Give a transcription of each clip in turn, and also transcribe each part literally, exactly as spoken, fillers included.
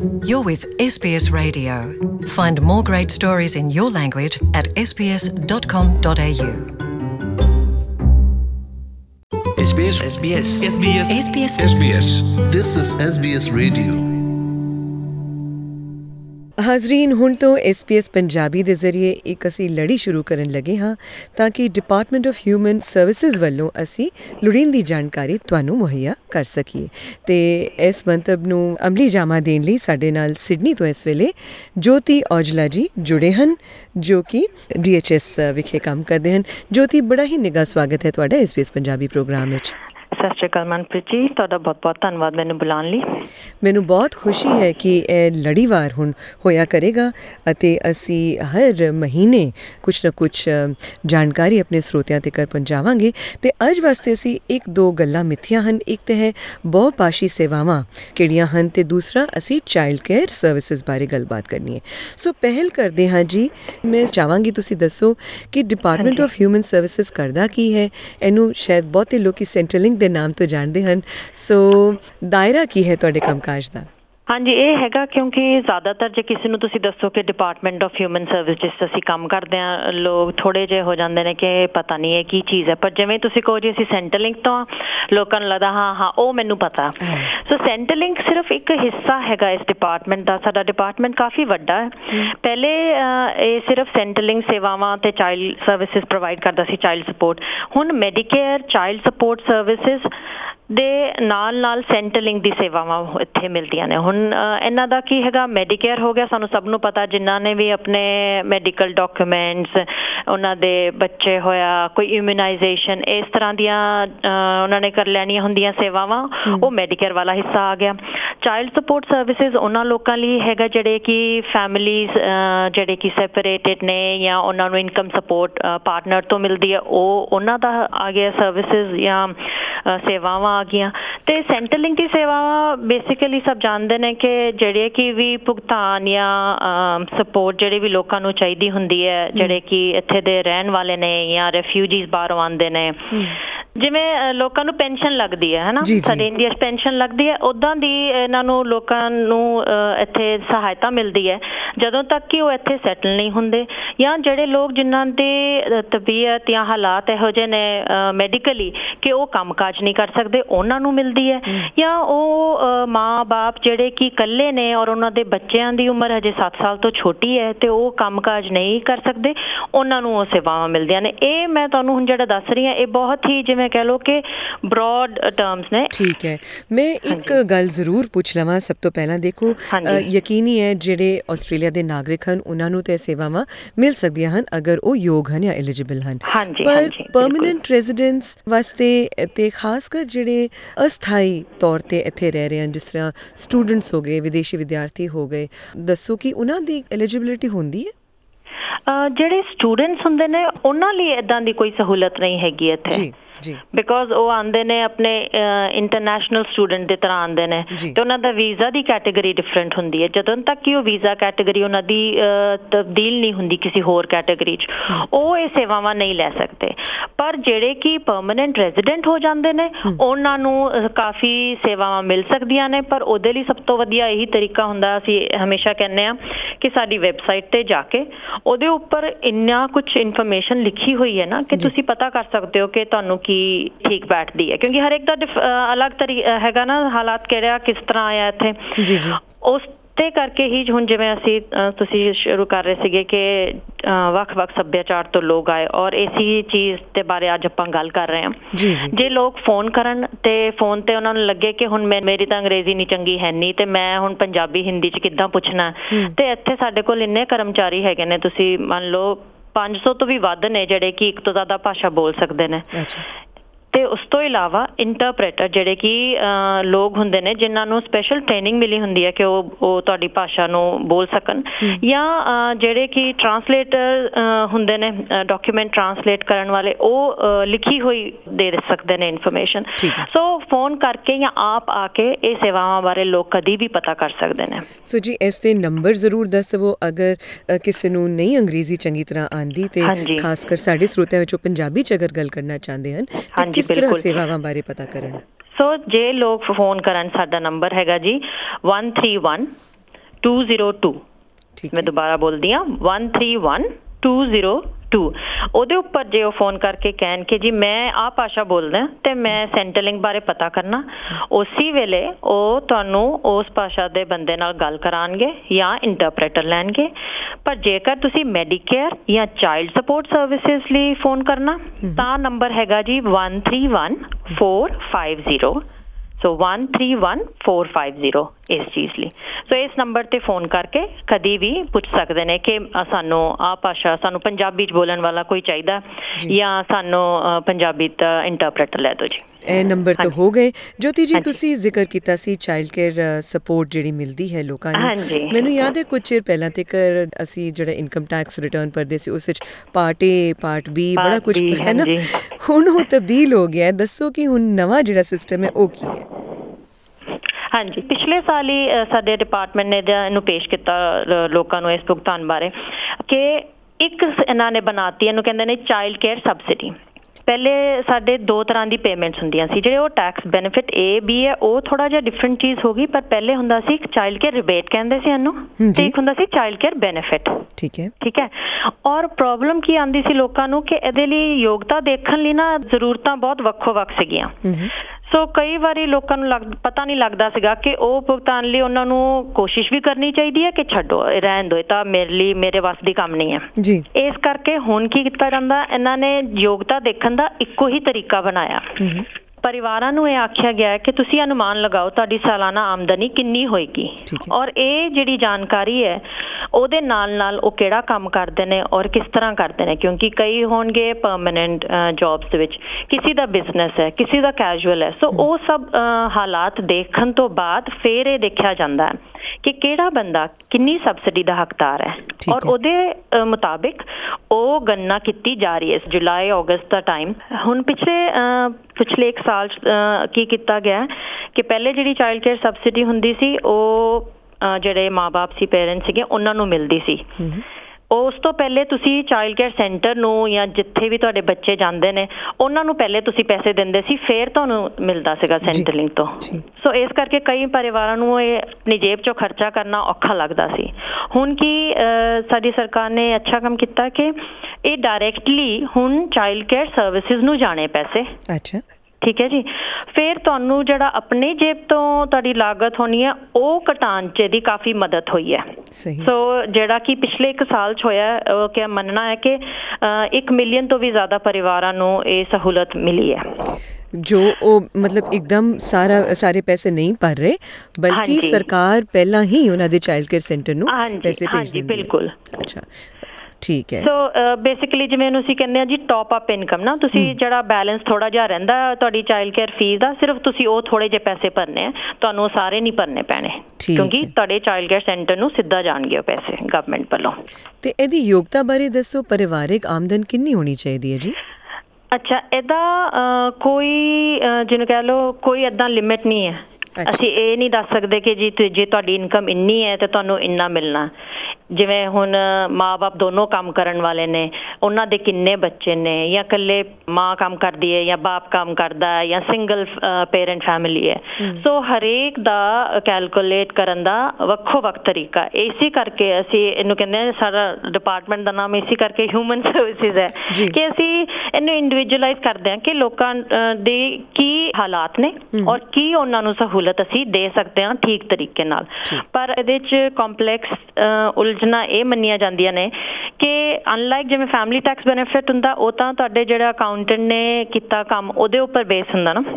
You're with S B S Radio. Find more great stories in your language at s b s dot com dot a u. S B S S B S S B S S B S S B S This is S B S Radio. ਹਾਜ਼ਰੀਨ, ਹੁਣ ਤੋਂ S B S Punjabi ਦੇ ਜ਼ਰੀਏ ਇੱਕ ਅਸੀਂ ਲੜੀ ਸ਼ੁਰੂ ਕਰਨ ਲੱਗੇ ਹਾਂ ਤਾਂ ਕਿ ਡਿਪਾਰਟਮੈਂਟ ਆਫ ਹਿਊਮਨ ਸਰਵਿਸਿਜ਼ ਵੱਲੋਂ ਅਸੀਂ ਲੋੜੀਂਦੀ ਜਾਣਕਾਰੀ ਤੁਹਾਨੂੰ ਮੁਹੱਈਆ ਕਰ ਸਕੀਏ। ਅਤੇ ਇਸ ਮੰਤਵ ਨੂੰ ਅਮਲੀ ਜਾਮਾ ਦੇਣ ਲਈ ਸਾਡੇ ਨਾਲ ਸਿਡਨੀ ਤੋਂ ਇਸ ਵੇਲੇ ਜੋਤੀ ਔਜਲਾ ਜੀ ਜੁੜੇ ਹਨ, ਜੋ ਕਿ ਡੀ ਐਚ ਐਸ ਵਿਖੇ ਕੰਮ ਕਰਦੇ ਹਨ। ਜੋਤੀ, ਬੜਾ ਹੀ ਨਿੱਘਾ ਸਵਾਗਤ ਹੈ ਤੁਹਾਡਾ S B S Punjabi programme ਵਿੱਚ। ਸਤਿ ਸ਼੍ਰੀ ਅਕਾਲ ਮਨਪ੍ਰੀਤ ਜੀ, ਤੁਹਾਡਾ ਬਹੁਤ ਬਹੁਤ ਧੰਨਵਾਦ ਮੈਨੂੰ ਬੁਲਾਉਣ ਲਈ। ਮੈਨੂੰ ਬਹੁਤ ਖੁਸ਼ੀ ਹੈ ਕਿ ਇਹ ਲੜੀਵਾਰ ਹੁਣ ਹੋਇਆ ਕਰੇਗਾ ਅਤੇ ਅਸੀਂ ਹਰ ਮਹੀਨੇ ਕੁਛ ਨਾ ਕੁਛ ਜਾਣਕਾਰੀ ਆਪਣੇ ਸਰੋਤਿਆਂ ਤੱਕ ਪਹੁੰਚਾਵਾਂਗੇ। ਅਤੇ ਅੱਜ ਵਾਸਤੇ ਅਸੀਂ ਇੱਕ ਦੋ ਗੱਲਾਂ ਮਿੱਥੀਆਂ ਹਨ। ਇੱਕ ਤਾਂ ਹੈ ਬਹੁਭਾਸ਼ੀ ਸੇਵਾਵਾਂ ਕਿਹੜੀਆਂ ਹਨ ਅਤੇ ਦੂਸਰਾ ਅਸੀਂ ਚਾਈਲਡ ਕੇਅਰ ਸਰਵਿਸਿਜ਼ ਬਾਰੇ ਗੱਲਬਾਤ ਕਰਨੀ ਹੈ। ਸੋ ਪਹਿਲ ਕਰਦੇ ਹਾਂ ਜੀ, ਮੈਂ ਚਾਹਾਂਗੀ ਤੁਸੀਂ ਦੱਸੋ ਕਿ ਡਿਪਾਰਟਮੈਂਟ ਆਫ ਹਿਊਮਨ ਸਰਵਿਸਿਜ਼ ਕਰਦਾ ਕੀ ਹੈ। ਇਹਨੂੰ ਸ਼ਾਇਦ ਬਹੁਤੇ ਲੋਕ ਸੈਂਟਰਲਿੰਕ ਦੇ ਨਾਮ ਤੋਂ ਜਾਣਦੇ ਹਨ। ਸੋ ਦਾਇਰਾ ਕੀ ਹੈ ਤੁਹਾਡੇ ਕੰਮਕਾਜ ਦਾ? ਹਾਂਜੀ, ਇਹ ਹੈਗਾ ਕਿਉਂਕਿ ਜ਼ਿਆਦਾਤਰ ਜੇ ਕਿਸੇ ਨੂੰ ਤੁਸੀਂ ਦੱਸੋ ਕਿ ਡਿਪਾਰਟਮੈਂਟ ਆਫ ਹਿਊਮਨ ਸਰਵਿਸ ਜਿਸ ਅਸੀਂ ਕੰਮ ਕਰਦੇ ਹਾਂ, ਲੋਕ ਥੋੜ੍ਹੇ ਜਿਹੇ ਹੋ ਜਾਂਦੇ ਨੇ ਕਿ ਪਤਾ ਨਹੀਂ ਇਹ ਕੀ ਚੀਜ਼ ਹੈ। ਪਰ ਜਿਵੇਂ ਤੁਸੀਂ ਕਹੋ ਜੀ ਅਸੀਂ ਸੈਂਟਰਲਿੰਕ ਤੋਂ ਹਾਂ, ਲੋਕਾਂ ਨੂੰ ਲੱਗਦਾ ਹਾਂ ਹਾਂ ਉਹ ਮੈਨੂੰ ਪਤਾ। ਸੋ ਸੈਂਟਰਲਿੰਕ ਸਿਰਫ ਇੱਕ ਹਿੱਸਾ ਹੈਗਾ ਇਸ ਡਿਪਾਰਟਮੈਂਟ ਦਾ। ਸਾਡਾ ਡਿਪਾਰਟਮੈਂਟ ਕਾਫੀ ਵੱਡਾ ਹੈ। ਪਹਿਲੇ ਇਹ ਸਿਰਫ ਸੈਂਟਰਲਿੰਕ ਸੇਵਾਵਾਂ ਅਤੇ ਚਾਈਲਡ ਸਰਵਿਸਿਜ਼ ਪ੍ਰੋਵਾਈਡ ਕਰਦਾ ਸੀ, ਚਾਈਲਡ ਸਪੋਰਟ। ਹੁਣ ਮੈਡੀਕੇਅਰ, ਚਾਈਲਡ ਸਪੋਰਟ ਸਰਵਿਸਿਜ਼ ਦੇ ਨਾਲ ਨਾਲ ਸੈਂਟਰਲਿੰਕ ਦੀ ਸੇਵਾਵਾਂ ਇੱਥੇ ਮਿਲਦੀਆਂ ਨੇ। ਹੁਣ ਇਹਨਾਂ ਦਾ ਕੀ ਹੈਗਾ, ਮੈਡੀਕੇਅਰ ਹੋ ਗਿਆ, ਸਾਨੂੰ ਸਭ ਨੂੰ ਪਤਾ, ਜਿਨ੍ਹਾਂ ਨੇ ਵੀ ਆਪਣੇ ਮੈਡੀਕਲ ਡਾਕੂਮੈਂਟਸ, ਉਹਨਾਂ ਦੇ ਬੱਚੇ ਹੋਇਆ, ਕੋਈ ਇਮਿਊਨਾਈਜੇਸ਼ਨ, ਇਸ ਤਰ੍ਹਾਂ ਦੀਆਂ ਉਹਨਾਂ ਨੇ ਕਰ ਲੈਣੀਆਂ ਹੁੰਦੀਆਂ ਸੇਵਾਵਾਂ, ਉਹ ਮੈਡੀਕੇਅਰ ਵਾਲਾ ਹਿੱਸਾ ਆ ਗਿਆ। ਚਾਈਲਡ ਸਪੋਰਟ ਸਰਵਿਸਿਜ਼ ਉਹਨਾਂ ਲੋਕਾਂ ਲਈ ਹੈਗਾ ਜਿਹੜੇ ਕਿ ਫੈਮਿਲੀਜ਼ ਜਿਹੜੇ ਕਿ ਸੈਪਰੇਟਿਡ ਨੇ ਜਾਂ ਉਹਨਾਂ ਨੂੰ ਇਨਕਮ ਸਪੋਰਟ ਪਾਰਟਨਰ ਤੋਂ ਮਿਲਦੀ ਹੈ, ਉਹ ਉਹਨਾਂ ਦਾ ਆ ਗਿਆ ਸਰਵਿਸਿਜ਼ ਜਾਂ ਸੇਵਾਵਾਂ ਆ ਗਈਆਂ। ਅਤੇ ਸੈਂਟਰਲਿੰਕ ਦੀ ਸੇਵਾਵਾਂ ਬੇਸਿਕਲੀ ਸਭ ਜਾਣਦੇ ਨੇ ਕਿ ਜਿਹੜੇ ਕਿ ਵੀ ਭੁਗਤਾਨ ਜਾਂ ਸਪੋਰਟ ਜਿਹੜੇ ਵੀ ਲੋਕਾਂ ਨੂੰ ਚਾਹੀਦੀ ਹੁੰਦੀ ਹੈ, ਜਿਹੜੇ ਕਿ ਇੱਥੇ ਦੇ ਰਹਿਣ ਵਾਲੇ ਨੇ ਜਾਂ ਰੈਫਿਊਜੀਜ਼ ਬਾਹਰੋਂ ਆਉਂਦੇ ਨੇ। ਜਿਵੇਂ ਲੋਕਾਂ ਨੂੰ ਪੈਨਸ਼ਨ ਲੱਗਦੀ ਹੈ ਹੈ ਨਾ, ਸਾਡੇ ਇੰਡੀਆ 'ਚ ਪੈਨਸ਼ਨ ਲੱਗਦੀ ਹੈ, ਉੱਦਾਂ ਦੀ ਇਹਨਾਂ ਨੂੰ ਲੋਕਾਂ ਨੂੰ ਇੱਥੇ ਸਹਾਇਤਾ ਮਿਲਦੀ ਹੈ ਜਦੋਂ ਤੱਕ ਕਿ ਉਹ ਇੱਥੇ ਸੈਟਲ ਨਹੀਂ ਹੁੰਦੇ, ਜਾਂ ਜਿਹੜੇ ਲੋਕ ਜਿਨ੍ਹਾਂ ਦੀ ਤਬੀਅਤ ਜਾਂ ਹਾਲਾਤ ਇਹੋ ਜਿਹੇ ਨੇ ਮੈਡੀਕਲੀ ਕਿ ਉਹ ਕੰਮ ਕਾਜ ਨਹੀਂ ਕਰ ਸਕਦੇ, ਉਹਨਾਂ ਨੂੰ ਮਿਲਦੀ ਹੈ। ਜਾਂ ਉਹ ਮਾਂ ਬਾਪ ਜਿਹੜੇ ਕਿ ਇਕੱਲੇ ਨੇ ਔਰ ਉਹਨਾਂ ਦੇ ਬੱਚਿਆਂ ਦੀ ਉਮਰ ਹਜੇ ਸੱਤ ਸਾਲ ਤੋਂ ਛੋਟੀ ਹੈ ਅਤੇ ਉਹ ਕੰਮ ਕਾਜ ਨਹੀਂ ਕਰ ਸਕਦੇ, ਉਹਨਾਂ ਨੂੰ ਉਹ ਸੇਵਾਵਾਂ ਮਿਲਦੀਆਂ ਨੇ। ਇਹ ਮੈਂ ਤੁਹਾਨੂੰ ਹੁਣ ਜਿਹੜਾ ਦੱਸ ਰਹੀ ਹਾਂ ਇਹ ਬਹੁਤ ਹੀ ਜਿਵੇਂ ਕਹਿ ਲਓ ਕਿ ਬਰੋਡ ਟਰਮਸ ਨੇ। ਠੀਕ ਹੈ, ਮੈਂ ਇੱਕ ਗੱਲ ਜ਼ਰੂਰ ਪੁੱਛ ਲਵਾਂ ਸਭ ਤੋਂ ਪਹਿਲਾਂ। ਦੇਖੋ, ਯਕੀਨੀ ਹੈ ਜਿਹੜੇ ਆਸਟ੍ਰੇਲੀਆ ਦੇ ਨਾਗਰਿਕ ਹਨ ਉਹਨਾਂ ਨੂੰ ਤਾਂ ਸੇਵਾਵਾਂ ਮਿਲ ਸਕਦੀਆਂ ਹਨ ਅਗਰ ਉਹ ਯੋਗ ਹਨ ਜਾਂ ਐਲੀਜੀਬਲ ਹਨ। ਪਰ ਪਰਮਾਨੈਂਟ ਰੈਜ਼ੀਡੈਂਸ ਵਾਸਤੇ ਅਤੇ ਖਾਸ ਕਰ ਜਿਹੜੇ ਅਸਥਾਈ ਤੌਰ 'ਤੇ ਇੱਥੇ ਰਹਿ ਰਹੇ ਹਨ, ਜਿਸ ਤਰ੍ਹਾਂ ਸਟੂਡੈਂਟਸ ਹੋ ਗਏ, ਵਿਦੇਸ਼ੀ ਵਿਦਿਆਰਥੀ ਹੋ ਗਏ, ਦੱਸੋ ਕਿ ਉਹਨਾਂ ਦੀ ਐਲੀਜੀਬਿਲਿਟੀ ਹੁੰਦੀ ਹੈ? ਜਿਹੜੇ ਸਟੂਡੈਂਟਸ ਹੁੰਦੇ ਨੇ ਉਹਨਾਂ ਲਈ ਇੱਦਾਂ ਦੀ ਕੋਈ ਸਹੂਲਤ ਨਹੀਂ ਹੈਗੀ ਇੱਥੇ, ਬਿਕੋਜ਼ ਉਹ ਆਉਂਦੇ ਨੇ ਆਪਣੇ ਇੰਟਰਨੈਸ਼ਨਲ ਸਟੂਡੈਂਟ ਦੀ ਤਰ੍ਹਾਂ ਆਉਂਦੇ ਨੇ ਅਤੇ ਉਹਨਾਂ ਦਾ ਵੀਜ਼ਾ ਦੀ ਕੈਟੇਗਰੀ ਡਿਫਰੈਂਟ ਹੁੰਦੀ ਹੈ। ਜਦੋਂ ਤੱਕ ਕਿ ਉਹ ਵੀਜ਼ਾ ਕੈਟੇਗਰੀ ਉਹਨਾਂ ਦੀ ਤਬਦੀਲ ਨਹੀਂ ਹੁੰਦੀ ਕਿਸੇ ਹੋਰ ਕੈਟੇਗਰੀ 'ਚ, ਉਹ ਇਹ ਸੇਵਾਵਾਂ ਨਹੀਂ ਲੈ ਸਕਦੇ। ਪਰ ਜਿਹੜੇ ਕਿ ਪਰਮਾਨੈਂਟ ਰੈਜ਼ੀਡੈਂਟ ਹੋ ਜਾਂਦੇ ਨੇ ਉਹਨਾਂ ਨੂੰ ਕਾਫੀ ਸੇਵਾਵਾਂ ਮਿਲ ਸਕਦੀਆਂ ਨੇ। ਪਰ ਉਹਦੇ ਲਈ ਸਭ ਤੋਂ ਵਧੀਆ ਇਹੀ ਤਰੀਕਾ ਹੁੰਦਾ, ਅਸੀਂ ਹਮੇਸ਼ਾ ਕਹਿੰਦੇ ਹਾਂ ਕਿ ਸਾਡੀ ਵੈਬਸਾਈਟ 'ਤੇ ਜਾ ਕੇ ਉਹਦੇ ਉੱਪਰ ਇੰਨਾ ਕੁਛ ਇਨਫੋਰਮੇਸ਼ਨ ਲਿਖੀ ਹੋਈ ਹੈ ਨਾ ਕਿ ਤੁਸੀਂ ਪਤਾ ਕਰ ਸਕਦੇ ਹੋ ਕਿ ਤੁਹਾਨੂੰ ਕੀ ਠੀਕ ਬੈਠਦੀ ਹੈ, ਕਿਉਂਕਿ ਹਰ ਇੱਕ ਦਾ ਅਲੱਗ ਤਰੀ ਹੈਗਾ ਨਾ, ਹਾਲਾਤ ਕਿਹੜਾ ਕਿਸ ਤਰ੍ਹਾਂ ਆਇਆ ਇੱਥੇ। ਉਸ ਤੇ ਕਰਕੇ ਹੀ ਹੁਣ ਜਿਵੇਂ ਅਸੀਂ ਤੁਸੀਂ ਸ਼ੁਰੂ ਕਰ ਰਹੇ ਸੀਗੇ ਕਿ ਵੱਖ ਵੱਖ ਸੱਭਿਆਚਾਰ ਤੋਂ ਲੋਕ ਆਏ ਔਰ ਇਸੀ ਚੀਜ਼ ਦੇ ਬਾਰੇ ਅੱਜ ਆਪਾਂ ਗੱਲ ਕਰ ਰਹੇ ਹਾਂ। ਜੇ ਲੋਕ ਫੋਨ ਕਰਨ ਤੇ ਫੋਨ ਤੇ ਉਹਨਾਂ ਨੂੰ ਲੱਗੇ ਕਿ ਹੁਣ ਮੈਂ ਮੇਰੀ ਤਾਂ ਅੰਗਰੇਜ਼ੀ ਨਹੀਂ ਚੰਗੀ ਹੈ ਨਹੀਂ ਤੇ ਮੈਂ ਹੁਣ ਪੰਜਾਬੀ ਹਿੰਦੀ 'ਚ ਕਿੱਦਾਂ ਪੁੱਛਣਾ, ਤੇ ਇੱਥੇ ਸਾਡੇ ਕੋਲ ਇੰਨੇ ਕਰਮਚਾਰੀ ਹੈਗੇ ਨੇ, ਤੁਸੀਂ ਮੰਨ ਲਓ ਪੰਜ ਸੌ ਤੋਂ ਵੀ ਵੱਧ ਨੇ ਜਿਹੜੇ ਕਿ ਇੱਕ ਤੋਂ ਜ਼ਿਆਦਾ ਭਾਸ਼ਾ ਬੋਲ ਸਕਦੇ ਨੇ। ਅਤੇ ਉਸ ਤੋਂ ਇਲਾਵਾ ਇੰਟਰਪ੍ਰੇਟਰ ਜਿਹੜੇ ਕਿ ਲੋਕ ਹੁੰਦੇ ਨੇ ਜਿਨ੍ਹਾਂ ਨੂੰ ਸਪੈਸ਼ਲ ਟ੍ਰੇਨਿੰਗ ਮਿਲੀ ਹੁੰਦੀ ਹੈ ਕਿ ਉਹ ਉਹ ਤੁਹਾਡੀ ਭਾਸ਼ਾ ਨੂੰ ਬੋਲ ਸਕਣ, ਜਾਂ ਜਿਹੜੇ ਕਿ ਟਰਾਂਸਲੇਟਰ ਹੁੰਦੇ ਨੇ, ਡਾਕੂਮੈਂਟ ਟਰਾਂਸਲੇਟ ਕਰਨ ਵਾਲੇ, ਉਹ ਲਿਖੀ ਹੋਈ ਦੇ ਸਕਦੇ ਨੇ ਇਨਫੋਰਮੇਸ਼ਨ। ਸੋ ਫੋਨ ਕਰਕੇ ਜਾਂ ਆਪ ਆ ਕੇ ਇਹ ਸੇਵਾਵਾਂ ਬਾਰੇ ਲੋਕ ਕਦੀ ਵੀ ਪਤਾ ਕਰ ਸਕਦੇ ਨੇ। ਸੋ ਜੀ ਇਸ ਦੇ ਨੰਬਰ ਜ਼ਰੂਰ ਦੱਸ ਦੇਵੋ ਅਗਰ ਕਿਸੇ ਨੂੰ ਨਹੀਂ ਅੰਗਰੇਜ਼ੀ ਚੰਗੀ ਤਰ੍ਹਾਂ ਆਉਂਦੀ, ਤੇ ਖਾਸ ਕਰ ਸਾਡੇ ਸਰੋਤਿਆਂ ਵਿੱਚੋਂ ਪੰਜਾਬੀ 'ਚ ਅਗਰ ਗੱਲ ਕਰਨਾ ਚਾਹੁੰਦੇ ਹਨ ਕਿਸ ਤਰ੍ਹਾਂ ਸੇਵਾਵਾਂ ਬਾਰੇ ਪਤਾ ਕਰਨ। ਸੋ ਜੇ ਲੋਕ ਫੋਨ ਕਰਨ, ਸਾਡਾ ਨੰਬਰ ਹੈਗਾ ਜੀ one three one two zero two. ਠੀਕ ਮੈਂ ਦੁਬਾਰਾ ਬੋਲਦੀ ਹਾਂ, one three one two zero two. ਉਹਦੇ ਉੱਪਰ ਜੇ ਉਹ ਫੋਨ ਕਰਕੇ ਕਹਿਣ ਕਿ ਜੀ ਮੈਂ ਆਹ ਭਾਸ਼ਾ ਬੋਲਦਾ ਅਤੇ ਮੈਂ ਸੈਂਟਰਲਿੰਕ ਬਾਰੇ ਪਤਾ ਕਰਨਾ, ਉਸੀ ਵੇਲੇ ਉਹ ਤੁਹਾਨੂੰ ਉਸ ਭਾਸ਼ਾ ਦੇ ਬੰਦੇ ਨਾਲ ਗੱਲ ਕਰਾਉਣਗੇ ਜਾਂ ਇੰਟਰਪ੍ਰੇਟਰ ਲੈਣਗੇ। ਪਰ ਜੇਕਰ ਤੁਸੀਂ ਮੈਡੀਕੇਅਰ ਜਾਂ ਚਾਈਲਡ ਸਪੋਰਟ ਸਰਵਿਸਿਜ਼ ਲਈ ਫੋਨ ਕਰਨਾ ਤਾਂ ਨੰਬਰ ਹੈਗਾ ਜੀ one three one four five zero. So one three one four five zero ਇਸ ਚੀਜ਼ ਲਈ। ਸੋ ਇਸ ਨੰਬਰ 'ਤੇ ਫੋਨ ਕਰਕੇ ਕਦੀ ਵੀ ਪੁੱਛ ਸਕਦੇ ਨੇ ਕਿ ਸਾਨੂੰ ਆਹ ਭਾਸ਼ਾ, ਸਾਨੂੰ ਪੰਜਾਬੀ 'ਚ ਬੋਲਣ ਵਾਲਾ ਕੋਈ ਚਾਹੀਦਾ ਜਾਂ ਸਾਨੂੰ ਪੰਜਾਬੀ ਦਾ ਇੰਟਰਪ੍ਰੇਟਰ ਲੈ ਦਿਓ ਜੀ। ਇਹ ਨੰਬਰ ਤਾਂ ਹੋ ਗਏ। ਜੋਤੀ ਜੀ, ਤੁਸੀਂ ਜ਼ਿਕਰ ਕੀਤਾ ਸੀ ਚਾਈਲਡ ਕੇਅਰ ਸਪੋਰਟ ਜਿਹੜੀ ਮਿਲਦੀ ਹੈ ਲੋਕਾਂ ਨੂੰ। ਮੈਨੂੰ ਯਾਦ ਹੈ ਕੁਝ ਚਿਰ ਪਹਿਲਾਂ ਤੱਕ ਅਸੀਂ ਜਿਹੜਾ ਇਨਕਮ ਟੈਕਸ ਰਿਟਰਨ ਭਰਦੇ ਸੀ ਉਸ ਵਿੱਚ ਪਾਰਟ ਏ, ਪਾਰਟ ਬੀ, ਬੜਾ ਕੁਝ ਹੈ ਨਾ। ਹੁਣ ਉਹ ਤਬਦੀਲ ਹੋ ਗਿਆ। ਦੱਸੋ ਕਿ ਹੁਣ ਨਵਾਂ ਜਿਹੜਾ ਸਿਸਟਮ ਹੈ ਉਹ ਕੀ ਹੈ? ਹਾਂਜੀ, ਪਿਛਲੇ ਸਾਲ ਹੀ ਸਾਡੇ ਡਿਪਾਰਟਮੈਂਟ ਨੇ ਇਹਨੂੰ ਪੇਸ਼ ਕੀਤਾ ਲੋਕਾਂ ਨੂੰ ਇਸ ਭੁਗਤਾਨ ਬਾਰੇ ਕਿ ਇੱਕ ਇਹਨਾਂ ਨੇ ਬਣਾਤੀ, ਇਹਨੂੰ ਕਹਿੰਦੇ ਨੇ ਚਾਈਲਡ ਕੇਅਰ ਸਬਸਿਡੀ। ਪਹਿਲੇ ਸਾਡੇ ਦੋ ਤਰ੍ਹਾਂ ਦੀ ਪੇਮੈਂਟਸ ਹੁੰਦੀਆਂ ਸੀ। ਜਿਹੜੇ ਉਹ ਟੈਕਸ ਬੈਨੀਫਿਟ ਏ ਬੀ ਹੈ ਉਹ ਥੋੜ੍ਹਾ ਜਿਹਾ ਡਿਫਰੈਂਟ ਚੀਜ਼ ਹੋ ਗਈ, ਪਰ ਪਹਿਲੇ ਹੁੰਦਾ ਸੀ ਇੱਕ ਚਾਈਲਡ ਕੇਅਰ ਰਿਬੇਟ ਕਹਿੰਦੇ ਸੀ ਇਹਨੂੰ, ਤੇ ਇੱਕ ਹੁੰਦਾ ਸੀ ਚਾਈਲਡ ਕੇਅਰ ਬੈਨੀਫਿਟ। ਠੀਕ ਹੈ ਠੀਕ ਹੈ ਔਰ ਪ੍ਰੋਬਲਮ ਕੀ ਆਉਂਦੀ ਸੀ ਲੋਕਾਂ ਨੂੰ ਕਿ ਇਹਦੇ ਲਈ ਯੋਗਤਾ ਦੇਖਣ ਲਈ ਨਾ ਜ਼ਰੂਰਤਾਂ ਬਹੁਤ ਵੱਖੋ ਵੱਖ ਸੀਗੀਆਂ। ਸੋ ਕਈ ਵਾਰੀ ਲੋਕਾਂ ਨੂੰ ਲੱਗ ਪਤਾ ਨਹੀਂ ਲੱਗਦਾ ਸੀਗਾ ਕਿ ਉਹ ਭੁਗਤਾਨ ਲਈ ਉਹਨਾਂ ਨੂੰ ਕੋਸ਼ਿਸ਼ ਵੀ ਕਰਨੀ ਚਾਹੀਦੀ ਹੈ ਕਿ ਛੱਡੋ, ਰਹਿਣ ਦਿਓ, ਇਹ ਤਾਂ ਮੇਰੇ ਲਈ ਮੇਰੇ ਵੱਸ ਦੀ ਕੰਮ ਨਹੀਂ ਹੈ ਜੀ। ਇਸ ਕਰਕੇ ਹੁਣ ਕੀ ਕੀਤਾ ਜਾਂਦਾ, ਇਹਨਾਂ ਨੇ ਯੋਗਤਾ ਦੇਖਣ ਦਾ ਇੱਕੋ ਹੀ ਤਰੀਕਾ ਬਣਾਇਆ। ਪਰਿਵਾਰਾਂ ਨੂੰ ਇਹ ਆਖਿਆ ਗਿਆ ਹੈ ਕਿ ਤੁਸੀਂ ਅਨੁਮਾਨ ਲਗਾਓ ਤੁਹਾਡੀ ਸਾਲਾਨਾ ਆਮਦਨੀ ਕਿੰਨੀ ਹੋਏਗੀ, ਔਰ ਇਹ ਜਿਹੜੀ ਜਾਣਕਾਰੀ ਹੈ ਉਹਦੇ ਨਾਲ ਨਾਲ ਉਹ ਕਿਹੜਾ ਕੰਮ ਕਰਦੇ ਨੇ ਔਰ ਕਿਸ ਤਰ੍ਹਾਂ ਕਰਦੇ ਨੇ, ਕਿਉਂਕਿ ਕਈ ਹੋਣਗੇ ਪਰਮਾਨੈਂਟ ਜੌਬਸ ਦੇ ਵਿੱਚ, ਕਿਸੇ ਦਾ ਬਿਜ਼ਨਸ ਹੈ, ਕਿਸੇ ਦਾ ਕੈਜੂਅਲ ਹੈ। ਸੋ ਉਹ ਸਭ ਹਾਲਾਤ ਦੇਖਣ ਤੋਂ ਬਾਅਦ ਫਿਰ ਇਹ ਦੇਖਿਆ ਜਾਂਦਾ ਹੈ ਕਿ ਕਿਹੜਾ ਬੰਦਾ ਕਿੰਨੀ ਸਬਸਿਡੀ ਦਾ ਹੱਕਦਾਰ ਹੈ ਔਰ ਉਹਦੇ ਮੁਤਾਬਿਕ ਉਹ ਗਣਨਾ ਕੀਤੀ ਜਾ ਰਹੀ ਹੈ। ਜੁਲਾਈ ਅਗਸਤ ਦਾ ਟਾਈਮ ਹੁਣ ਪਿਛਲੇ ਪਿਛਲੇ ਇੱਕ ਸਾਲ ਕੀ ਕੀਤਾ ਗਿਆ ਕਿ ਪਹਿਲੇ ਜਿਹੜੀ ਚਾਈਲਡ ਕੇਅਰ ਸਬਸਿਡੀ ਹੁੰਦੀ ਸੀ ਉਹ ਜਿਹੜੇ ਮਾਂ ਬਾਪ ਸੀ, ਪੇਰੈਂਟਸ ਸੀਗੇ, ਉਹਨਾਂ ਨੂੰ ਮਿਲਦੀ ਸੀ। ਉਸ ਤੋਂ ਪਹਿਲੇ ਤੁਸੀਂ ਚਾਈਲਡ ਕੇਅਰ ਸੈਂਟਰ ਨੂੰ ਜਾਂ ਜਿੱਥੇ ਵੀ ਤੁਹਾਡੇ ਬੱਚੇ ਜਾਂਦੇ ਨੇ ਉਹਨਾਂ ਨੂੰ ਪਹਿਲੇ ਤੁਸੀਂ ਪੈਸੇ ਦਿੰਦੇ ਸੀ, ਫਿਰ ਤੁਹਾਨੂੰ ਮਿਲਦਾ ਸੀਗਾ ਸੈਂਟਰਲਿੰਕ ਤੋਂ। ਸੋ ਇਸ ਕਰਕੇ ਕਈ ਪਰਿਵਾਰਾਂ ਨੂੰ ਇਹ ਆਪਣੀ ਜੇਬ 'ਚੋਂ ਖਰਚਾ ਕਰਨਾ ਔਖਾ ਲੱਗਦਾ ਸੀ। ਹੁਣ ਕੀ ਸਾਡੀ ਸਰਕਾਰ ਨੇ ਅੱਛਾ ਕੰਮ ਕੀਤਾ ਕਿ ਇਹ ਡਾਇਰੈਕਟਲੀ ਹੁਣ ਚਾਈਲਡ ਕੇਅਰ ਸਰਵਿਸਿਜ਼ ਨੂੰ ਜਾਣੇ ਪੈਸੇ। ਅੱਛਾ, ਠੀਕ ਹੈ ਜੀ। ਫਿਰ ਤੁਹਾਨੂੰ ਜਿਹੜਾ ਆਪਣੀ ਜੇਬ ਤੋਂ ਤੁਹਾਡੀ ਲਾਗਤ ਹੋਣੀ ਹੈ ਉਹ ਘਟਾਉਣ 'ਚ ਇਹਦੀ ਕਾਫੀ ਮਦਦ ਹੋਈ ਹੈ। ਸੋ ਜਿਹੜਾ ਕਿ ਪਿਛਲੇ ਇੱਕ ਸਾਲ 'ਚ ਹੋਇਆ, ਉਹ ਕਿਆ ਮੰਨਣਾ ਹੈ ਕਿ ਇੱਕ ਮਿਲੀਅਨ ਤੋਂ ਵੀ ਜ਼ਿਆਦਾ ਪਰਿਵਾਰਾਂ ਨੂੰ ਇਹ ਸਹੂਲਤ ਮਿਲੀ ਹੈ। ਜੋ ਉਹ ਮਤਲਬ ਇੱਕਦਮ ਸਾਰਾ ਸਾਰੇ ਪੈਸੇ ਨਹੀਂ ਭਰ ਰਹੇ, ਬਲਕਿ ਸਰਕਾਰ ਪਹਿਲਾਂ ਹੀ ਉਹਨਾਂ ਦੇ ਚਾਈਲਡ ਕੇਅਰ ਸੈਂਟਰ ਨੂੰ ਪੈਸੇ ਭੇਜ ਦਿੰਦੀ ਹੈ। ਬਿਲਕੁਲ। ਅੱਛਾ, ਠੀਕ ਹੈ। ਸੋ ਬੇਸਿਕਲੀ ਜਿਵੇਂ ਉਹਨੂੰ ਅਸੀਂ ਕਹਿੰਦੇ ਹਾਂ ਜੀ ਟੌਪ ਅਪ ਇਨਕਮ ਨਾ, ਤੁਸੀਂ ਜਿਹੜਾ ਬੈਲੈਂਸ ਥੋੜਾ ਜਿਹਾ ਰਹਿੰਦਾ ਤੁਹਾਡੀ ਚਾਈਲਡ ਕੇਅਰ ਫੀਸ ਦਾ, ਸਿਰਫ ਤੁਸੀਂ ਉਹ ਥੋੜੇ ਜਿਹੇ ਪੈਸੇ ਭਰਨੇ ਆ, ਤੁਹਾਨੂੰ ਉਹ ਸਾਰੇ ਨਹੀਂ ਭਰਨੇ ਪੈਣੇ, ਕਿਉਂਕਿ ਤੁਹਾਡੇ ਚਾਈਲਡ ਕੇਅਰ ਸੈਂਟਰ ਨੂੰ ਸਿੱਧਾ ਜਾਣਗੇ ਉਹ ਪੈਸੇ ਗਵਰਨਮੈਂਟ ਵੱਲੋਂ। ਤੇ ਇਹਦੀ ਯੋਗਤਾ ਬਾਰੇ ਦੱਸੋ, ਪਰਿਵਾਰਿਕ ਆਮਦਨ ਕਿੰਨੀ ਹੋਣੀ ਚਾਹੀਦੀ ਹੈ ਜੀ? ਅੱਛਾ, ਇਹਦਾ ਕੋਈ ਜਿਹਨੂੰ ਕਹਿ ਲਓ ਕੋਈ ਏਦਾਂ ਲਿਮਿਟ ਨਹੀਂ ਹੈ। ਅਸੀਂ ਇਹ ਨਹੀਂ ਦੱਸ ਸਕਦੇ ਕਿ ਜੀ ਜੇ ਤੁਹਾਡੀ ਇਨਕਮ ਇੰਨੀ ਹੈ ਤੇ ਤੁਹਾਨੂੰ ਇੰਨਾ ਮਿਲਣਾ। ਜਿਵੇਂ ਹੁਣ ਮਾਂ ਬਾਪ ਦੋਨੋਂ ਕੰਮ ਕਰਨ ਵਾਲੇ ਨੇ, ਉਹਨਾਂ ਦੇ ਕਿੰਨੇ ਬੱਚੇ ਨੇ, ਜਾਂ ਇਕੱਲੇ ਮਾਂ ਕੰਮ ਕਰਦੀ ਹੈ ਜਾਂ ਬਾਪ ਕੰਮ ਕਰਦਾ ਹੈ ਜਾਂ ਸਿੰਗਲ ਪੇਰੈਂਟ ਫੈਮਿਲੀ ਹੈ। ਸੋ ਹਰੇਕ ਦਾ ਕੈਲਕੂਲੇਟ ਕਰਨ ਦਾ ਵੱਖੋ ਵੱਖ ਤਰੀਕਾ। ਇਸੇ ਕਰਕੇ ਅਸੀਂ ਇਹਨੂੰ ਕਹਿੰਦੇ ਹਾਂ, ਸਾਡਾ ਡਿਪਾਰਟਮੈਂਟ ਦਾ ਨਾਮ ਇਸੇ ਕਰਕੇ ਹਿਊਮਨ ਸਰਵਿਸਿਜ਼ ਹੈ ਕਿ ਅਸੀਂ ਇਹਨੂੰ ਇੰਡੀਵਿਜੂਅਲਾਈਜ਼ ਕਰਦੇ ਹਾਂ ਕਿ ਲੋਕਾਂ ਦੇ ਕੀ ਹਾਲਾਤ ਨੇ ਔਰ ਕੀ ਉਹਨਾਂ ਨੂੰ ਸਹੂਲਤ ਅਸੀਂ ਦੇ ਸਕਦੇ ਹਾਂ ਠੀਕ ਤਰੀਕੇ ਨਾਲ। ਪਰ ਇਹਦੇ 'ਚ ਕੰਪਲੈਕਸ ਉਲਝਣਾ ਇਹ ਮੰਨੀਆਂ ਜਾਂਦੀਆਂ ਨੇ ਕਿ ਅਨਲਾਈਕ ਜਿਵੇਂ ਫੈਮਿਲੀ ਟੈਕਸ ਬੈਨੀਫਿਟ ਹੁੰਦਾ, ਉਹ ਤਾਂ ਤੁਹਾਡੇ ਜਿਹੜਾ ਅਕਾਊਂਟੈਂਟ ਨੇ ਕੀਤਾ ਕੰਮ ਉਹਦੇ ਉੱਪਰ ਬੇਸ ਹੁੰਦਾ ਨਾ,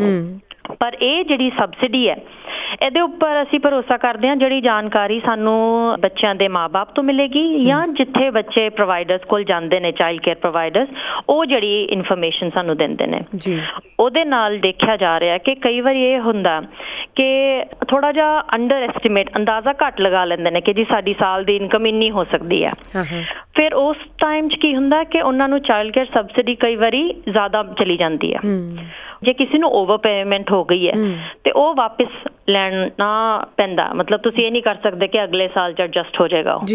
ਪਰ ਇਹ ਜਿਹੜੀ ਸਬਸਿਡੀ ਹੈ ਇਹਦੇ ਉੱਪਰ ਅਸੀਂ ਭਰੋਸਾ ਕਰਦੇ ਹਾਂ ਜਿਹੜੀ ਜਾਣਕਾਰੀ ਸਾਨੂੰ ਬੱਚਿਆਂ ਦੇ ਮਾਂ ਬਾਪ ਤੋਂ ਮਿਲੇਗੀ ਜਾਂ ਜਿੱਥੇ ਬੱਚੇ ਪ੍ਰੋਵਾਈਡਰਸ ਕੋਲ ਜਾਂਦੇ ਨੇ, ਚਾਈਲਡ ਕੇਅਰ ਪ੍ਰੋਵਾਈਡਰਸ, ਉਹ ਜਿਹੜੀ ਇਨਫੋਰਮੇਸ਼ਨ ਸਾਨੂੰ ਦਿੰਦੇ ਨੇ। ਉਹਦੇ ਨਾਲ ਦੇਖਿਆ ਜਾ ਰਿਹਾ ਕਿ ਕਈ ਵਾਰੀ ਇਹ ਹੁੰਦਾ ਕਿ ਥੋੜਾ ਜਿਹਾ ਅੰਡਰ ਐਸਟੀਮੇਟ, ਅੰਦਾਜ਼ਾ ਘੱਟ ਲਗਾ ਲੈਂਦੇ ਨੇ ਕਿ ਜੀ ਸਾਡੀ ਸਾਲ ਦੀ ਇਨਕਮ ਇੰਨੀ ਹੋ ਸਕਦੀ ਹੈ। ਫਿਰ ਉਸ ਟਾਈਮ 'ਚ ਕੀ ਹੁੰਦਾ ਕਿ ਉਹਨਾਂ ਨੂੰ ਚਾਈਲਡ ਕੇਅਰ ਸਬਸਿਡੀ ਕਈ ਵਾਰੀ ਜ਼ਿਆਦਾ ਚਲੀ ਜਾਂਦੀ ਹੈ। ਜੇ ਕਿਸੇ ਨੂੰ ਓਵਰ ਪੇਮੈਂਟ ਹੋ ਗਈ ਹੈ ਤੇ ਉਹ ਵਾਪਿਸ ਲੈਣਾ ਪੈਂਦਾ, ਮਤਲਬ ਤੁਸੀਂ ਇਹ ਨਹੀਂ ਕਰ ਸਕਦੇ ਕਿ ਅਗਲੇ ਸਾਲ 'ਚ ਐਡਜਸਟ ਹੋ ਜਾਏਗਾ ਜੀ।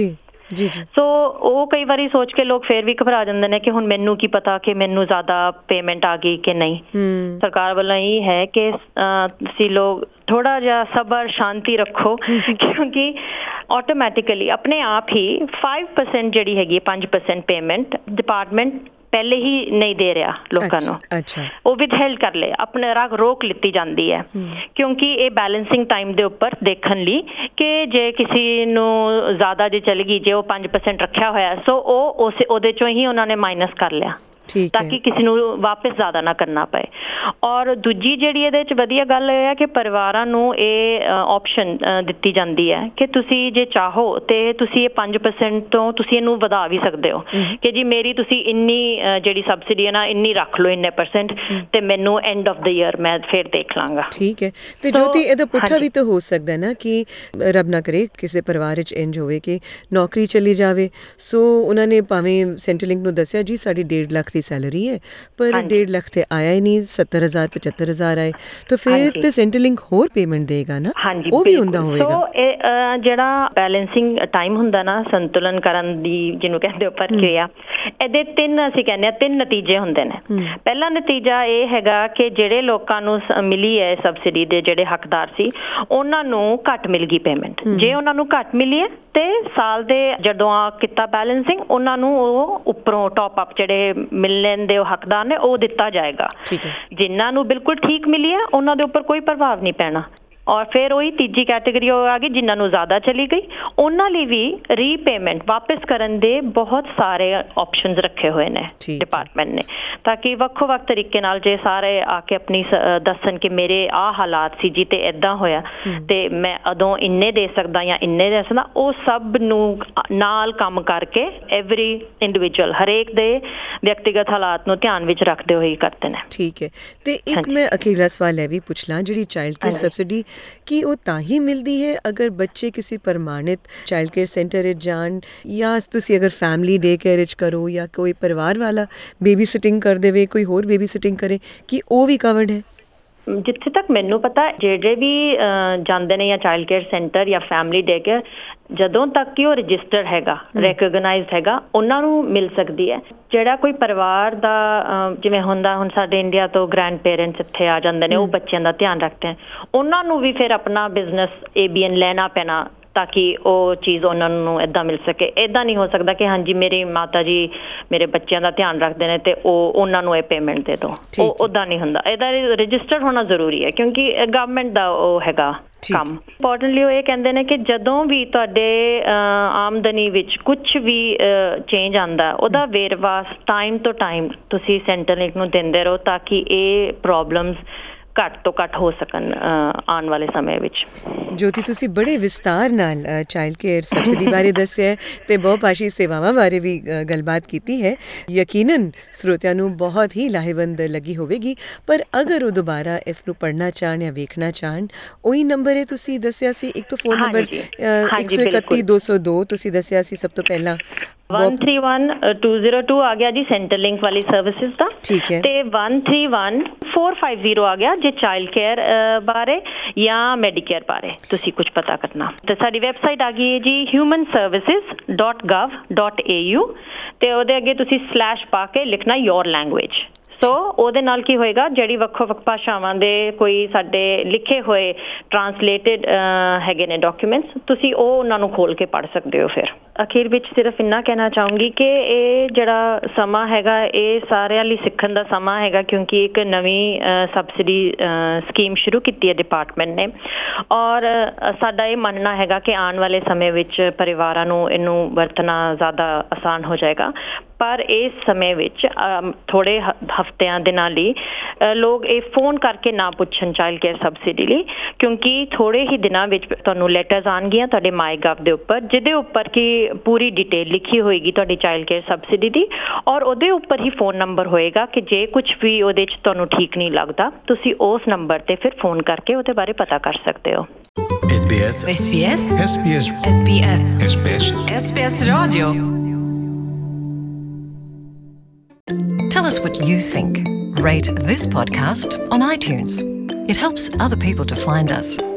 ਜੀ ਜੀ। ਸੋ ਉਹ ਕਈ ਵਾਰੀ ਸੋਚ ਕੇ ਲੋਕ ਫੇਰ ਵੀ ਘਬਰਾ ਜਾਂਦੇ ਨੇ ਕਿ ਹੁਣ ਮੈਨੂੰ ਕੀ ਪਤਾ ਕਿ ਮੈਨੂੰ ਜ਼ਿਆਦਾ ਪੇਮੈਂਟ ਆ ਗਈ ਕਿ ਨਹੀਂ। ਸਰਕਾਰ ਵੱਲੋਂ ਇਹ ਹੈ ਕਿ ਤੁਸੀਂ ਲੋਕ ਥੋੜਾ ਜਿਹਾ ਸਬਰ ਸ਼ਾਂਤੀ ਰੱਖੋ, ਕਿਉਂਕਿ ਆਟੋਮੈਟਿਕਲੀ ਆਪਣੇ ਆਪ ਹੀ फाइव परसेंट ਜਿਹੜੀ ਹੈਗੀ ਪੰਜ परसेंट ਪੇਮੈਂਟ ਡਿਪਾਰਟਮੈਂਟ ਪਹਿਲੇ ਹੀ ਨਹੀਂ ਦੇ ਰਿਹਾ ਲੋਕਾਂ ਨੂੰ। ਅੱਛਾ, ਉਹ ਵਿਦਹੈਲਡ ਕਰ ਲਏ, ਆਪਣੇ ਰਾਗ ਰੋਕ ਲਿੱਤੀ ਜਾਂਦੀ ਹੈ, ਕਿਉਂਕਿ ਇਹ ਬੈਲੈਂਸਿੰਗ ਟਾਈਮ ਦੇ ਉੱਪਰ ਦੇਖਣ ਲਈ ਕਿ ਜੇ ਕਿਸੇ ਨੂੰ ਜ਼ਿਆਦਾ ਜੇ ਚਲੀ ਗਈ, ਜੇ ਉਹ ਪੰਜ ਪਰਸੈਂਟ ਰੱਖਿਆ ਹੋਇਆ ਸੋ ਉਹ ਉਸ ਉਹਦੇ ਚੋਂ ਹੀ ਉਹਨਾਂ ਨੇ ਮਾਈਨਸ ਕਰ ਲਿਆ ਤਾਂ ਕਿ ਕਿਸੇ ਨੂੰ ਵਾਪਸ ਜ਼ਿਆਦਾ ਨਾ ਕਰਨਾ ਪਏ। ਔਰ ਦੂਜੀ ਜਿਹੜੀ ਇਹਦੇ 'ਚ ਵਧੀਆ ਗੱਲ ਇਹ ਹੈ ਕਿ ਪਰਿਵਾਰਾਂ ਨੂੰ ਇਹ ਆਪਸ਼ਨ ਦਿੱਤੀ ਜਾਂਦੀ ਹੈ ਕਿ ਤੁਸੀਂ ਜੇ ਚਾਹੋ ਤੇ ਤੁਸੀਂ ਇਹ ਪੰਜ ਪਰਸੈਂਟ ਤੋਂ ਤੁਸੀਂ ਇਹਨੂੰ ਵਧਾ ਵੀ ਸਕਦੇ ਹੋ ਕਿ ਜੀ ਮੇਰੀ ਤੁਸੀਂ ਇੰਨੀ ਜਿਹੜੀ ਸਬਸਿਡੀ ਹੈ ਨਾ ਇੰਨੀ ਰੱਖ ਲਓ, ਇੰਨੇ ਪਰਸੈਂਟ, ਤੇ ਮੈਨੂੰ ਐਂਡ ਆਫ ਦਾ ਈਅਰ ਮੈਂ ਫਿਰ ਦੇਖ ਲਾਂਗਾ। ਠੀਕ ਹੈ। ਤੇ ਜੋਤੀ ਇਹਦਾ ਪੁੱਠਾ ਵੀ ਤਾਂ ਹੋ ਸਕਦਾ ਨਾ ਕਿ ਰੱਬ ਨਾ ਕਰੇ ਕਿਸੇ ਪਰਿਵਾਰ ਵਿੱਚ ਇੰਜ ਹੋਵੇ ਕਿ ਨੌਕਰੀ ਚਲੀ ਜਾਵੇ, ਸੋ ਉਹਨਾਂ ਨੇ ਭਾਵੇਂ ਸੈਂਟਰਲਿੰਕ ਨੂੰ ਦੱਸਿਆ ਜੀ ਸਾਡੀ ਡੇਢ ਲੱਖ ਸੈਲਰੀ ਹੈ ਪਰ ਡੇਢ ਲੱਖ ਤੇ ਆਇਆ ਹੀ ਨਹੀਂ, ਸੱਤਰ ਹਜ਼ਾਰ ਪਚੱਤਰ ਹਜ਼ਾਰ ਆਏ, ਤਾਂ ਫਿਰ ਤੇ ਸੈਂਟਰਲਿੰਕ ਹੋਰ ਪੇਮੈਂਟ ਦੇਗਾ ਨਾ, ਉਹ ਵੀ ਹੁੰਦਾ ਹੋਵੇਗਾ। ਸੋ ਇਹ ਜਿਹੜਾ ਬੈਲੈਂਸਿੰਗ ਟਾਈਮ ਹੁੰਦਾ ਨਾ, ਸੰਤੁਲਨ ਕਰਨ ਦੀ ਜਿਹਨੂੰ ਕਹਿੰਦੇ ਹੋ ਪ੍ਰਕਿਰਿਆ, ਇਹਦੇ ਤਿੰਨ ਅਸੀਂ ਕਹਿੰਦੇ ਆ ਤਿੰਨ ਨਤੀਜੇ ਹੁੰਦੇ ਨੇ। ਪਹਿਲਾ ਨਤੀਜਾ ਇਹ ਹੈਗਾ ਕਿ ਜਿਹੜੇ ਲੋਕਾਂ ਨੂੰ ਮਿਲੀ ਹੈ ਸਬਸਿਡੀ ਦੇ ਜਿਹੜੇ ਹੱਕਦਾਰ ਸੀ ਉਹਨਾਂ ਨੂੰ ਘੱਟ ਮਿਲ ਗਈ ਪੇਮੈਂਟ। ਜੇ ਉਹਨਾਂ ਨੂੰ ਘੱਟ ਮਿਲੀ ਹੈ ਤੇ ਸਾਲ ਦੇ ਜਦੋਂ ਆ ਕੀਤਾ ਬੈਲੈਂਸਿੰਗ ਉਹਨਾਂ ਨੂੰ ਉਹ ਉੱਪਰੋਂ ਟੌਪ ਅਪ ਜਿਹੜੇ ਮਿਲਣ ਦੇ ਉਹ ਹੱਕਦਾਰ ਨੇ ਉਹ ਦਿੱਤਾ ਜਾਏਗਾ। ਜਿਨ੍ਹਾਂ ਨੂੰ ਬਿਲਕੁਲ ਠੀਕ ਮਿਲੀ ਹੈ ਉਹਨਾਂ ਦੇ ਉੱਪਰ ਕੋਈ ਪ੍ਰਭਾਵ ਨਹੀਂ ਪੈਣਾ। ਔਰ ਫਿਰ ਉਹੀ ਤੀਜੀ ਕੈਟੇਗਰੀ ਆ ਗਈ ਜਿਨ੍ਹਾਂ ਨੂੰ ਜ਼ਿਆਦਾ ਚਲੀ ਗਈ, ਉਹਨਾਂ ਲਈ ਵੀ ਰੀਪੇਮੈਂਟ ਵਾਪਸ ਕਰਨ ਦੇ ਬਹੁਤ ਸਾਰੇ ਆਪਸ਼ਨਸ ਰੱਖੇ ਹੋਏ ਨੇ ਡਿਪਾਰਟਮੈਂਟ ਨੇ, ਤਾਂ ਕਿ ਵੱਖੋ ਵੱਖ ਤਰੀਕੇ ਨਾਲ ਜੇ ਸਾਰੇ ਆ ਕੇ ਆਪਣੀ ਦੱਸਣ ਕਿ ਮੇਰੇ ਆਹ ਹਾਲਾਤ ਸੀ ਜੀ ਤੇ ਇੱਦਾਂ ਹੋਇਆ ਤੇ ਮੈਂ ਉਦੋਂ ਇੰਨੇ ਦੇ ਸਕਦਾ ਜਾਂ ਇੰਨੇ ਦੇ ਸਕਦਾ, ਉਹ ਸਭ ਨੂੰ ਨਾਲ ਕੰਮ ਕਰਕੇ ਐਵਰੀ ਇੰਡੀਵਿਜੂਅਲ ਹਰੇਕ ਦੇ ਵਿਅਕਤੀਗਤ ਹਾਲਾਤ ਨੂੰ ਧਿਆਨ ਵਿੱਚ ਰੱਖਦੇ ਹੋਏ ਕਰਦੇ ਨੇ। ਠੀਕ ਹੈ। ਤੇ ਇੱਕ ਮੈਂ ਅਖੀਲਾ ਸਵਾਲ ਇਹ ਵੀ ਪੁੱਛ ਲਾਂ, ਜਿਹੜੀ ਚਾਈਲਡ ਕੇਅਰ ਸਬਸਿਡੀ ਕੀ ਉਹ ਤਾਂ ਹੀ ਮਿਲਦੀ ਹੈ ਅਗਰ ਬੱਚੇ ਕਿਸੇ ਪ੍ਰਮਾਣਿਤ ਚਾਈਲਡ ਕੇਅਰ ਸੈਂਟਰ ਵਿੱਚ ਜਾਣ, ਜਾਂ ਤੁਸੀਂ ਅਗਰ ਫੈਮਿਲੀ ਡੇ ਕੇਅਰ ਵਿੱਚ ਕਰੋ ਜਾਂ ਕੋਈ ਪਰਿਵਾਰ ਵਾਲਾ ਬੇਬੀ ਸਿਟਿੰਗ ਕਰ ਦੇਵੇ, ਕੋਈ ਹੋਰ ਬੇਬੀ ਸਿਟਿੰਗ ਕਰੇ, ਕਿ ਉਹ ਵੀ ਕਵਰਡ ਹੈ? ਜਿੱਥੇ ਤੱਕ ਮੈਨੂੰ ਪਤਾ ਜਿਹੜੇ ਵੀ ਜਾਂਦੇ ਨੇ ਜਾਂ ਚਾਈਲਡ ਕੇਅਰ ਸੈਂਟਰ ਜਾਂ ਫੈਮਿਲੀ ਡੇ ਕੇਅਰ, ਜਦੋਂ ਤੱਕ ਕਿ ਉਹ ਰਜਿਸਟਰਡ ਹੈਗਾ, ਰੈਕਗਨਾਈਜ਼ਡ ਹੈਗਾ, ਉਹਨਾਂ ਨੂੰ ਮਿਲ ਸਕਦੀ ਹੈ। ਜਿਹੜਾ ਕੋਈ ਪਰਿਵਾਰ ਦਾ ਜਿਵੇਂ ਹੁੰਦਾ ਹੁਣ ਸਾਡੇ ਇੰਡੀਆ ਤੋਂ ਗ੍ਰੈਂਡ ਪੇਰੈਂਟਸ ਇੱਥੇ ਆ ਜਾਂਦੇ ਨੇ, ਉਹ ਬੱਚਿਆਂ ਦਾ ਧਿਆਨ ਰੱਖਦੇ ਹੈ, ਉਹਨਾਂ ਨੂੰ ਵੀ ਫਿਰ ਆਪਣਾ ਬਿਜ਼ਨਸ ਏ ਬੀ ਐਨ ਲੈਣਾ ਪੈਣਾ ਤਾਂ ਕਿ ਉਹ ਚੀਜ਼ ਉਹਨਾਂ ਨੂੰ ਇੱਦਾਂ ਮਿਲ ਸਕੇ। ਇੱਦਾਂ ਨਹੀਂ ਹੋ ਸਕਦਾ ਕਿ ਹਾਂਜੀ ਮੇਰੀ ਮਾਤਾ ਜੀ ਮੇਰੇ ਬੱਚਿਆਂ ਦਾ ਧਿਆਨ ਰੱਖਦੇ ਨੇ ਤੇ ਉਹ ਉਹਨਾਂ ਨੂੰ ਇਹ ਪੇਮੈਂਟ ਦੇ ਦਿਓ, ਉਹ ਉੱਦਾਂ ਨਹੀਂ ਹੁੰਦਾ। ਇਹਦਾ ਰਜਿਸਟਰਡ ਹੋਣਾ ਜ਼ਰੂਰੀ ਹੈ ਕਿਉਂਕਿ ਗਵਰਨਮੈਂਟ ਦਾ ਉਹ ਹੈਗਾ ਕੰਮ। ਇੰਪੋਰਟੈਂਟਲੀ ਉਹ ਇਹ ਕਹਿੰਦੇ ਨੇ ਕਿ ਜਦੋਂ ਵੀ ਤੁਹਾਡੇ ਆਮਦਨੀ ਵਿੱਚ ਕੁਛ ਵੀ ਚੇਂਜ ਆਉਂਦਾ ਉਹਦਾ ਵੇਰਵਾ ਟਾਈਮ ਤੋਂ ਟਾਈਮ ਤੁਸੀਂ ਸੈਂਟਰਲਿੰਕ ਨੂੰ ਦਿੰਦੇ ਰਹੋ ਤਾਂ ਕਿ ਇਹ ਪ੍ਰੋਬਲਮਸ ਘੱਟ ਤੋਂ ਘੱਟ ਹੋ ਸਕਣ ਆਉਣ ਵਾਲੇ ਸਮੇਂ ਵਿੱਚ। ਜੋਤੀ, ਤੁਸੀਂ ਬੜੇ ਵਿਸਤਾਰ ਨਾਲ ਚਾਈਲਡ ਕੇਅਰ ਸਬਸਿਡੀ ਬਾਰੇ ਦੱਸਿਆ ਤੇ ਬਹੁਭਾਸ਼ੀ ਸੇਵਾਵਾਂ ਬਾਰੇ ਵੀ ਗੱਲਬਾਤ ਕੀਤੀ ਹੈ। ਯਕੀਨਨ ਸਰੋਤਿਆਂ ਨੂੰ ਬਹੁਤ ਹੀ ਲਾਹੇਵੰਦ ਲੱਗੀ ਹੋਵੇਗੀ, ਪਰ ਅਗਰ ਉਹ ਦੁਬਾਰਾ ਇਸ ਨੂੰ ਪੜ੍ਹਨਾ ਚਾਹਣ ਜਾਂ ਵੇਖਣਾ ਚਾਹਣ, ਉਹੀ ਨੰਬਰ ਹੈ ਤੁਸੀਂ ਦੱਸਿਆ ਸੀ ਇੱਕ ਤੋਂ ਫੋਨ ਨੰਬਰ ਇੱਕ ਸੌ ਇਕੱਤੀ ਦੋ ਸੌ ਦੋ ਤੁਸੀਂ ਦੱਸਿਆ ਸੀ ਸਭ ਤੋਂ ਪਹਿਲਾਂ one three one two zero two आ गया जी सेंटरलिंक वाली सर्विसेज का, ठीक है, ते one three one four five zero आ गया जे चाइल्ड केयर बारे या मेडिकेयर बारे तुसी कुछ पता करना। तो साडी वेबसाइट आ गई है जी human services dot gov dot A U ते ओदे अगे तुसी स्लैश पा के लिखना योर लैंग्वेज। ਸੋ ਉਹਦੇ ਨਾਲ ਕੀ ਹੋਏਗਾ, ਜਿਹੜੀ ਵੱਖੋ ਵੱਖ ਭਾਸ਼ਾਵਾਂ ਦੇ ਕੋਈ ਸਾਡੇ ਲਿਖੇ ਹੋਏ ਟਰਾਂਸਲੇਟਡ ਹੈਗੇ ਨੇ ਡਾਕੂਮੈਂਟਸ, ਤੁਸੀਂ ਉਹ ਉਹਨਾਂ ਨੂੰ ਖੋਲ ਕੇ ਪੜ੍ਹ ਸਕਦੇ ਹੋ। ਫਿਰ ਅਖੀਰ ਵਿੱਚ ਸਿਰਫ ਇੰਨਾ ਕਹਿਣਾ ਚਾਹੂੰਗੀ ਕਿ ਇਹ ਜਿਹੜਾ ਸਮਾਂ ਹੈਗਾ ਇਹ ਸਾਰਿਆਂ ਲਈ ਸਿੱਖਣ ਦਾ ਸਮਾਂ ਹੈਗਾ, ਕਿਉਂਕਿ ਇੱਕ ਨਵੀਂ ਸਬਸਿਡੀ ਸਕੀਮ ਸ਼ੁਰੂ ਕੀਤੀ ਹੈ ਡਿਪਾਰਟਮੈਂਟ ਨੇ, ਔਰ ਸਾਡਾ ਇਹ ਮੰਨਣਾ ਹੈਗਾ ਕਿ ਆਉਣ ਵਾਲੇ ਸਮੇਂ ਵਿੱਚ ਪਰਿਵਾਰਾਂ ਨੂੰ ਇਹਨੂੰ ਵਰਤਣਾ ਜ਼ਿਆਦਾ ਆਸਾਨ ਹੋ ਜਾਏਗਾ। ਪਰ ਇਸ ਸਮੇਂ ਵਿੱਚ ਥੋੜ੍ਹੇ ਹਫ਼ਤਿਆਂ ਦੇ ਨਾਲ ਹੀ ਲੋਕ ਇਹ ਫੋਨ ਕਰਕੇ ਨਾ ਪੁੱਛਣ ਚਾਈਲਡ ਕੇਅਰ ਸਬਸਿਡੀ ਲਈ, ਕਿਉਂਕਿ ਥੋੜ੍ਹੇ ਹੀ ਦਿਨਾਂ ਵਿੱਚ ਤੁਹਾਨੂੰ ਲੈਟਰਸ ਆਉਣਗੀਆਂ ਤੁਹਾਡੇ ਮਾਈ ਗਵ ਦੇ ਉੱਪਰ, ਜਿਹਦੇ ਉੱਪਰ ਕਿ ਪੂਰੀ ਡਿਟੇਲ ਲਿਖੀ ਹੋਏਗੀ ਤੁਹਾਡੀ ਚਾਈਲਡ ਕੇਅਰ ਸਬਸਿਡੀ ਦੀ, ਔਰ ਉਹਦੇ ਉੱਪਰ ਹੀ ਫੋਨ ਨੰਬਰ ਹੋਏਗਾ ਕਿ ਜੇ ਕੁਛ ਵੀ ਉਹਦੇ 'ਚ ਤੁਹਾਨੂੰ ਠੀਕ ਨਹੀਂ ਲੱਗਦਾ ਤੁਸੀਂ ਉਸ ਨੰਬਰ 'ਤੇ ਫਿਰ ਫੋਨ ਕਰਕੇ ਉਹਦੇ ਬਾਰੇ ਪਤਾ ਕਰ ਸਕਦੇ ਹੋ। S B S S B S S B S S B S S B S S B S Radio. Tell us what you think. Rate this podcast on iTunes. It helps other people to find us.